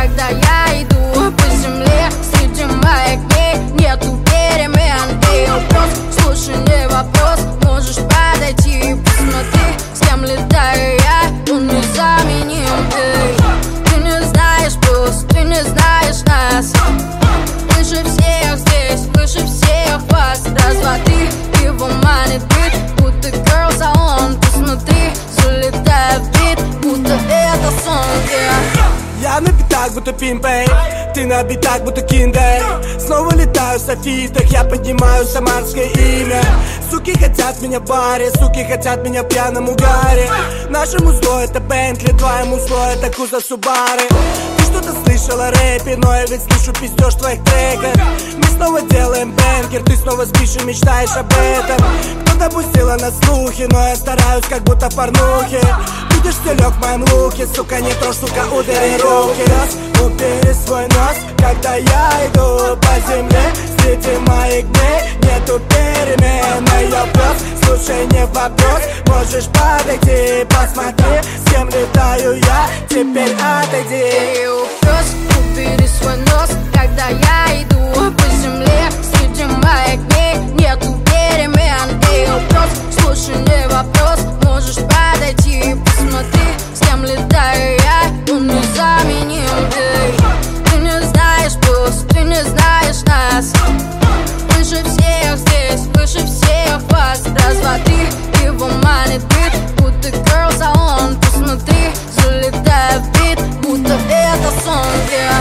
когда я иду по земле. Среди моих дней нету перемен. Эй, вопрос, слушай, не вопрос. Можешь подойти и посмотри, с кем летаю я, он незаменим. Эй, ты не знаешь просто, ты не знаешь нас. Выше всех здесь, выше всех вас. Раз, два, три, его манит бит, будто girls, а он, посмотри, залетает в бит, будто это сон, Я на битах, будто пимпей, ты на битах, будто киндей. Снова летаю в софитах, я поднимаю самарское имя. Суки хотят меня в баре, суки хотят меня в пьяном угаре. Нашему зло это Бентли, твоему зло это Куза Субары. Ты что-то слышал о рэпе, но я ведь слышу пиздёж твоих треков. Мы снова делаем бэнкер, ты снова спишь и мечтаешь об этом. Кто-то пустила на слухи, но я стараюсь как будто в порнухе. Видишь стелек в моем луке, сука, не то, сука, убери руки. Убери свой нос, когда я иду по земле. Среди моих дней нету перемен. Мой вопрос, слушай, не вопрос. Можешь подойти, посмотри, с кем летаю я, теперь отойди. Эй, пес, убери свой нос, когда я иду по земле. Среди моих дней нету перемен. Эй, пес, слушай, не вопрос. Можешь подойти, посмотри, с кем летаю я, он незаменим. Эй, ты не знаешь просто, ты не знаешь нас. Выше всех здесь, выше всех вас. Раз, два, три, его манит бит, будто girls, а он, посмотри, залетает в бит, будто это сон.